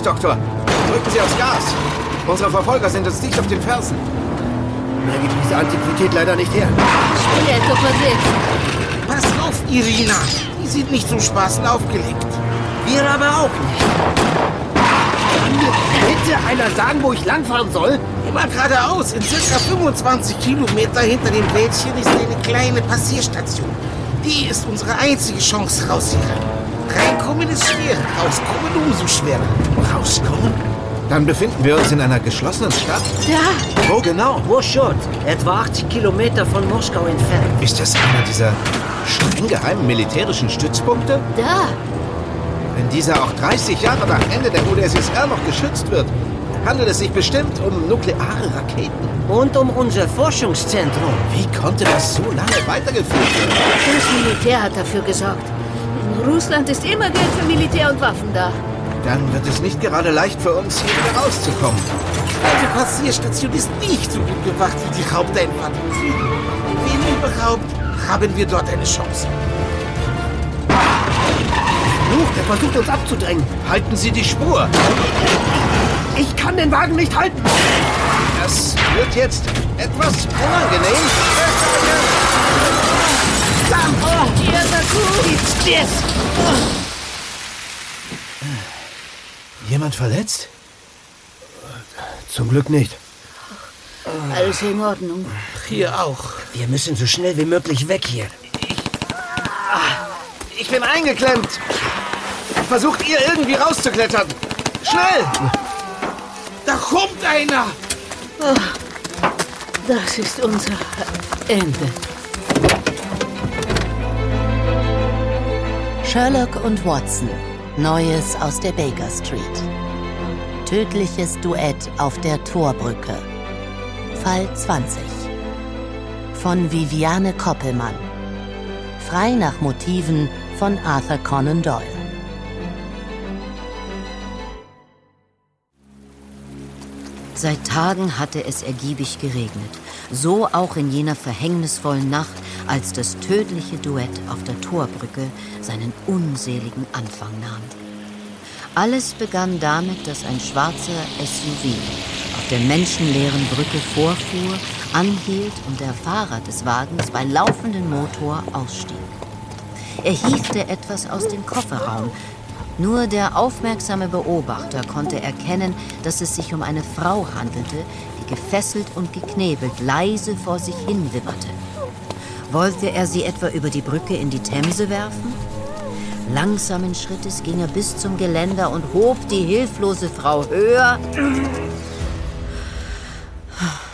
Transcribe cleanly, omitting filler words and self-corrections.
nicht, Doktor. Drücken Sie aufs Gas. Unsere Verfolger sind uns dicht auf den Fersen. Mehr gibt diese Antiquität leider nicht her. Pass auf, Irina. Die sind nicht zum Spaßen aufgelegt. Wir aber auch nicht. Kann mir bitte einer sagen, wo ich langfahren soll? Immer geradeaus. In circa 25 Kilometer hinter dem Wäldchen ist eine kleine Passierstation. Die ist unsere einzige Chance raus hier. Reinkommen ist schwer, rauskommen umso schwerer. Rauskommen? Dann befinden wir uns in einer geschlossenen Stadt? Da! Wo genau? Moschot, etwa 80 Kilometer von Moskau entfernt. Ist das einer dieser streng geheimen militärischen Stützpunkte? Da! Wenn dieser auch 30 Jahre nach Ende der UdSSR noch geschützt wird, handelt es sich bestimmt um nukleare Raketen. Und um unser Forschungszentrum. Wie konnte das so lange weitergeführt werden? Das Militär hat dafür gesorgt. In Russland ist immer Geld für Militär und Waffen da. Dann wird es nicht gerade leicht für uns, hier wieder rauszukommen. Die alte Passierstation ist nicht so gut bewacht wie die Haupteinfahrt im Süden. Wenn überhaupt, haben wir dort eine Chance. Der versucht uns abzudrängen. Halten Sie die Spur. Ich kann den Wagen nicht halten. Das wird jetzt etwas unangenehm. Jemand verletzt? Zum Glück nicht. Alles in Ordnung. Hier auch. Wir müssen so schnell wie möglich weg hier. Ich bin eingeklemmt. Versucht ihr irgendwie rauszuklettern. Schnell! Da kommt einer! Das ist unser Ende. Sherlock und Watson. Neues aus der Baker Street. Tödliches Duett auf der Torbrücke. Fall 20. Von Viviane Koppelmann. Frei nach Motiven von Arthur Conan Doyle. Seit Tagen hatte es ergiebig geregnet. So auch in jener verhängnisvollen Nacht, als das tödliche Duett auf der Torbrücke seinen unseligen Anfang nahm. Alles begann damit, dass ein schwarzer SUV auf der menschenleeren Brücke vorfuhr, anhielt und der Fahrer des Wagens bei laufendem Motor ausstieg. Er hiefte etwas aus dem Kofferraum. Nur der aufmerksame Beobachter konnte erkennen, dass es sich um eine Frau handelte, die gefesselt und geknebelt leise vor sich hin wipperte. Wollte er sie etwa über die Brücke in die Themse werfen? Langsamen Schrittes ging er bis zum Geländer und hob die hilflose Frau höher.